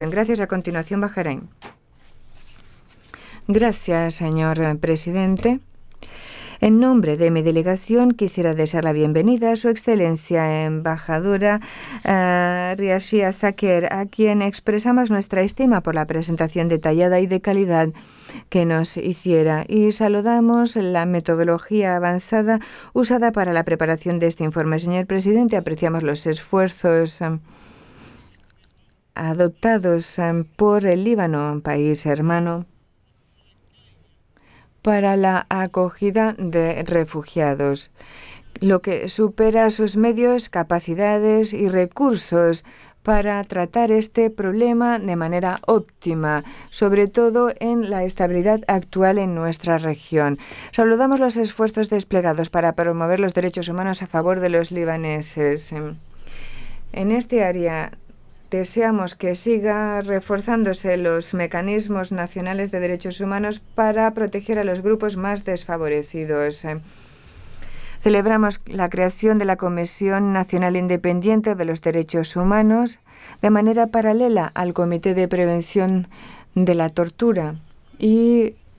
Gracias. A continuación, Bahrein. Gracias, señor presidente. En nombre de mi delegación quisiera desear la bienvenida a Su Excelencia Embajadora Riashia Saker, a quien expresamos nuestra estima por la presentación detallada y de calidad que nos hiciera, y saludamos la metodología avanzada usada para la preparación de este informe. Señor presidente, apreciamos los esfuerzos adoptados por el Líbano, país hermano, para la acogida de refugiados, lo que supera sus medios, capacidades y recursos para tratar este problema de manera óptima, sobre todo en la estabilidad actual en nuestra región. Saludamos los esfuerzos desplegados para promover los derechos humanos a favor de los libaneses. En este área deseamos que siga reforzándose los mecanismos nacionales de derechos humanos para proteger a los grupos más desfavorecidos. Celebramos la creación de la Comisión Nacional Independiente de los Derechos Humanos de manera paralela al Comité de Prevención de la Tortura, y